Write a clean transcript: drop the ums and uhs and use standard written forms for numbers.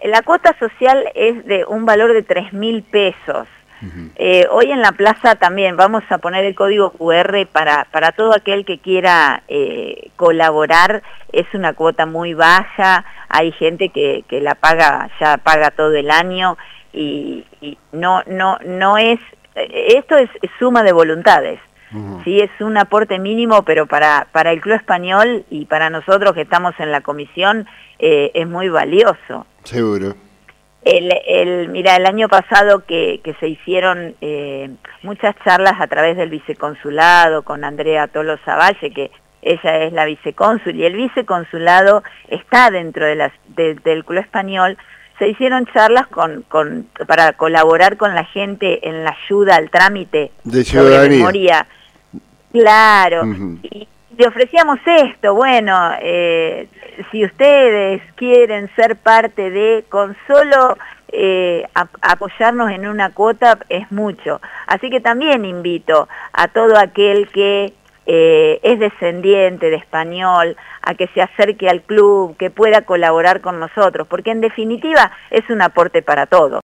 la cuota social es de un valor de 3.000 pesos. Hoy en la plaza también vamos a poner el código QR para todo aquel que quiera colaborar. Es una cuota muy baja, hay gente que la paga, ya paga todo el año y no es, esto es suma de voluntades. Sí, es un aporte mínimo, pero para el Club Español y para nosotros que estamos en la comisión es muy valioso. Seguro. Mira, el año pasado que se hicieron muchas charlas a través del viceconsulado con Andrea Tolosa Valle, que ella es la vicecónsul, y el viceconsulado está dentro del Club Español. Se hicieron charlas para colaborar con la gente en la ayuda al trámite de sobre memoria. Claro, y le ofrecíamos esto, bueno, si ustedes quieren ser parte con solo apoyarnos en una cuota es mucho. Así que también invito a todo aquel que es descendiente de español, a que se acerque al club, que pueda colaborar con nosotros, porque en definitiva es un aporte para todos.